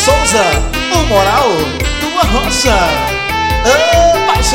Souza, o moral do Arrocha. Ô, paixão!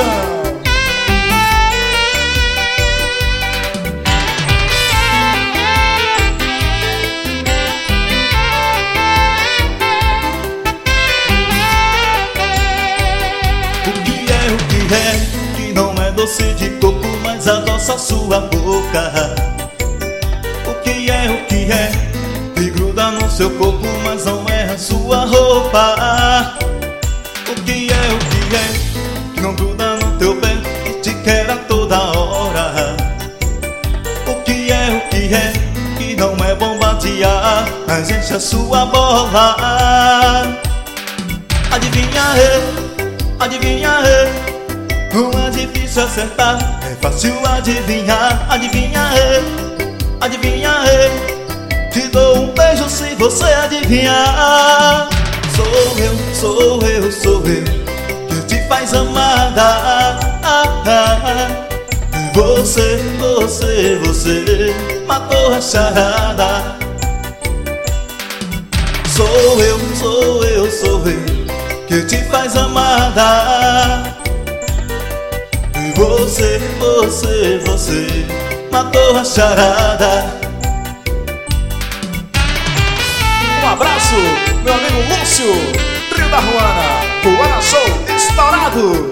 Que não é doce de coco, mas adoça sua boca. O que é que gruda no seu corpo, mas não é a sua roupa. O que é que não gruda no teu pé e te quer a toda hora. O que é que não é bombardear, mas enche a sua bola. Adivinha, adivinha, não é difícil acertar, é fácil adivinhar. Adivinha, adivinha, te dou um beijo se você adivinhar. Sou eu que te faz amada. Você matou a charada. Sou eu que te faz amada. Você matou a charada. Um abraço, meu amigo Lúcio, Trio da Ruana, Ruana Show estourado.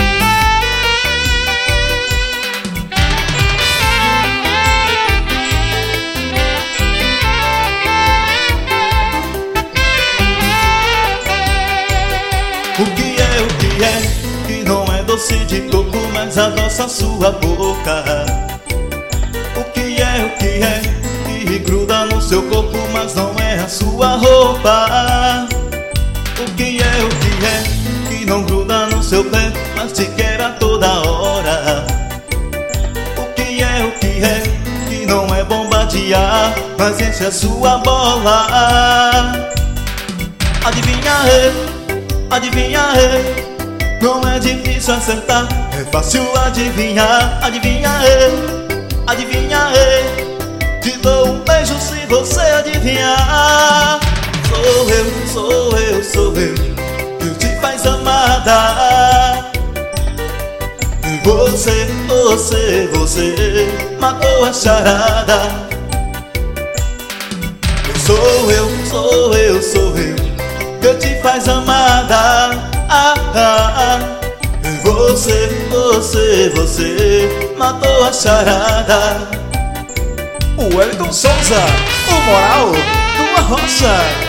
O que é que não é doce de coco, mas adoça sua boca. O que é que gruda no seu corpo, mas não é a sua roupa. O que é que não gruda no seu pé, mas te quer a toda hora. O que é que não é bombardear, mas enche a sua bola. Adivinha, adivinha, não é difícil acertar, é fácil adivinhar. Adivinha, adivinha, te dou um beijo se você adivinhar. Sou eu que te faz amada. Você matou a charada. Sou eu que te faz amada. Você matou a charada. O Wellington Souza, o moral do Arrocha.